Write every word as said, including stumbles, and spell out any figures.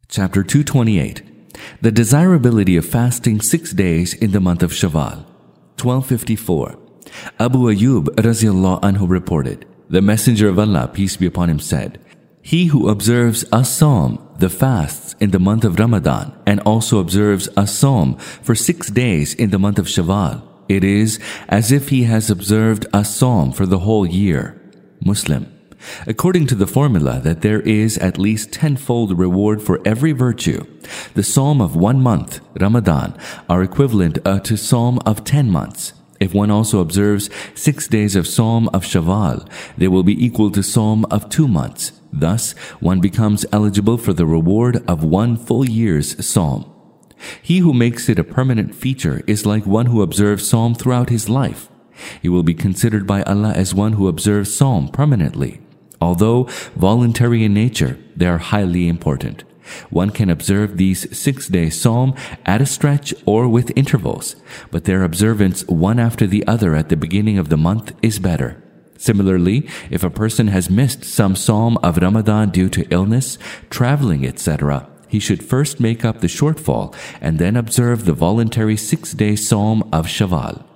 Chapter two twenty-eight. The desirability of fasting six days in the month of Shawwal. twelve fifty-four. Abu Ayyub Raziyallahu anhu reported, the Messenger of Allah, peace be upon him, said, "He who observes as-sawm, the fasts, in the month of Ramadan, and also observes as-sawm for six days in the month of Shawwal, it is as if he has observed as-sawm for the whole year." Muslim. According to the formula that there is at least tenfold reward for every virtue, the Sawm of one month, Ramadan, are equivalent uh, to Sawm of ten months. If one also observes six days of Sawm of Shawwal, they will be equal to Sawm of two months. Thus, one becomes eligible for the reward of one full year's Sawm. He who makes it a permanent feature is like one who observes Sawm throughout his life. He will be considered by Allah as one who observes Sawm permanently. Although voluntary in nature, they are highly important. One can observe these six-day Sawm at a stretch or with intervals, but their observance one after the other at the beginning of the month is better. Similarly, if a person has missed some Sawm of Ramadan due to illness, traveling, et cetera, he should first make up the shortfall and then observe the voluntary six-day Sawm of Shawwal.